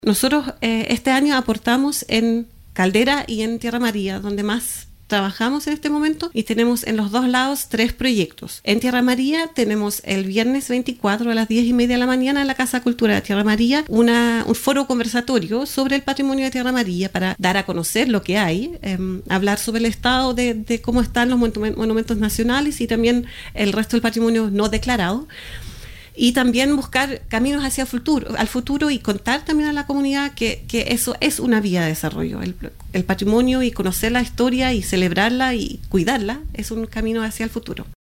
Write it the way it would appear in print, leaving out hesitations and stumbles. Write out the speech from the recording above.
Nosotros este año aportamos en Caldera y en Tierra María, donde más trabajamos en este momento, y tenemos en los dos lados 3 proyectos. En Tierra María tenemos el viernes 24 a las 10:30 de la mañana en la Casa Cultura de Tierra María un foro conversatorio sobre el patrimonio de Tierra María para dar a conocer lo que hay, hablar sobre el estado de cómo están los monumentos nacionales y también el resto del patrimonio no declarado. Y también buscar caminos hacia al futuro y contar también a la comunidad que eso es una vía de desarrollo. El patrimonio y conocer la historia y celebrarla y cuidarla es un camino hacia el futuro.